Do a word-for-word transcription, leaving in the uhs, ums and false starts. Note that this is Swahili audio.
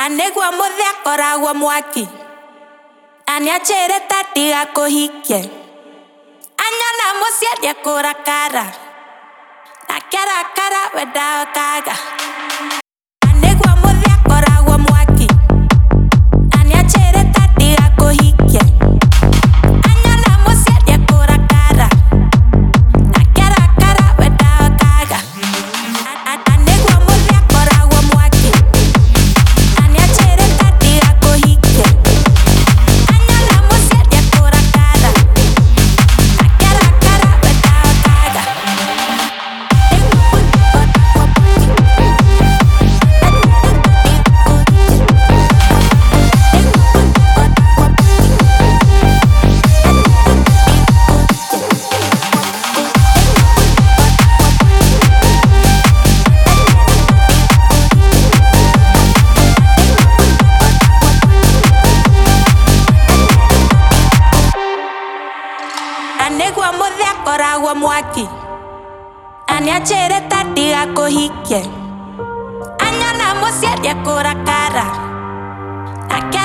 Anegua muthi akoragwo mwaki, na nĩanjĩrĩte ndigakũhikie. Anyona mũciĩ ndĩkũrakara, na ngĩrakara we ndakaga. Anegua muthi akoragwo mwaki, na nĩanjĩrĩte ndigakũhikie. Anyona mũciĩ ndĩkũrakara, na ngĩrakara we ndakaga. Anegua muthi akoragwo mwaki, na nĩanjĩrĩte ndigakũhikie. Anyona mũciĩ ndĩkũrakara, na ngĩrakara we ndakaga. Anegua muthi akoragwo mwaki, na nĩanjĩrĩte ndigakũhikie. Anyona mũciĩ ndĩkũrakara, na